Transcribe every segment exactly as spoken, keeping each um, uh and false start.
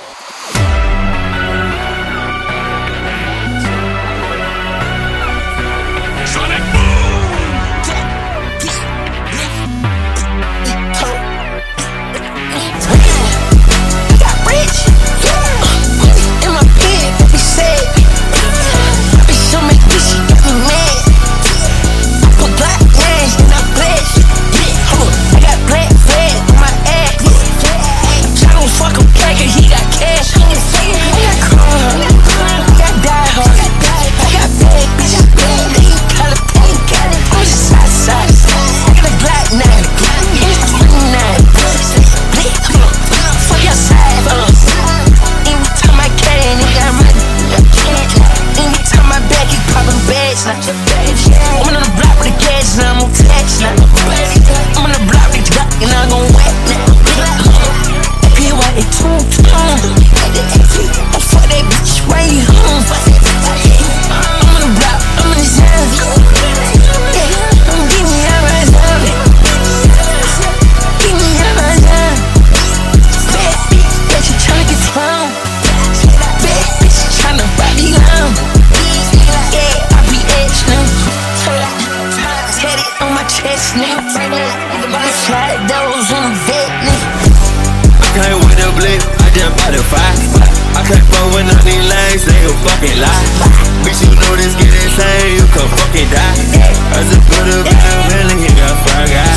I'm on the block with the cash, now I'm on tax now. I'm on the block with the Glock, and I'm gon' whack now. P Y A tune tune. I fuck that bitch right home. I'm on the block, I'm on the zone. Yeah, I'm give me out my zone. Give me out my zone. Bad bitch, that you tryna get thrown. Bad bitch, tryna rob me down. Yeah, I be edge now. Tatted on my chest now. Slide those on the vet now. I can't wait to blip, I just bought a five. I can't fuck with none of these lanes, they a fucking lie. Bitch, you know this get insane, you can fucking die. I just put a bad feeling, he got fire guy.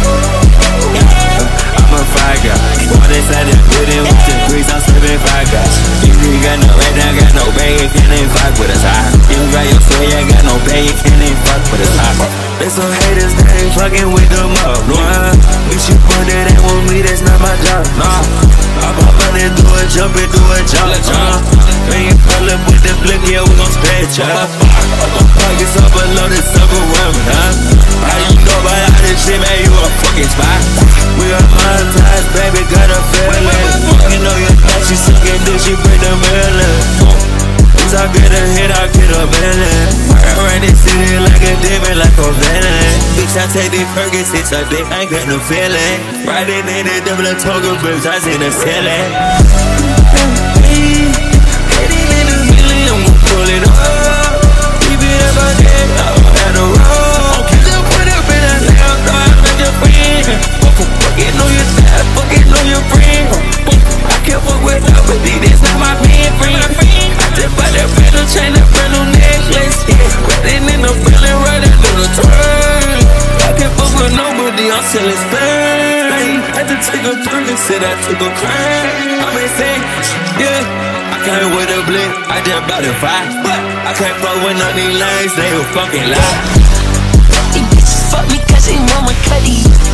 I'm a fire guy. All they said is put in with the grease, I'm serving fire guy. You ain't got no right now, got no bag, you can't even fuck with us high. You got your swear, you ain't got no bag, you can't even fuck with us high. There's some haters that ain't fucking with the mug, no. Bitch, you put that ain't with me, that's not my job, nah. I'm up running, do a jump and do a jump, uh. When you pull up with the blick, yeah, we gon' scratch up. My pockets up below the silver rim, huh? How you know about all this shit, man, you a fucking spot. We got monetized, baby, got a feeling. You know your thought she suckin' dick, she bring the million. Once I get a hit, I get a million. I run this city like a demon, like a villain. Bitch, I take these Percocets, I think I ain't got no feeling. Riding in the double toga bricks, I see the ceiling. Hey, hitting in the million, I'm gon' pull it up. Keep it up out there, I'm on the road. Just put up in a lamb, no, I'm not your friend. Fuckin' know your dad, fuckin' know your friend. I can't fuck with nobody, that's not my man, friend. I just bought that brand new chain, that brand new necklace. Yeah, riding in the building, riding through the turn. I can't fuck with nobody, I'm selling sperm. I just took a burger, said I took a crime. I'm insane, yeah. I can't with a blick, I just bought a five. I can't fuck with none of these lanes, they a fucking lie. These bitches fuck me cause they want my cutty.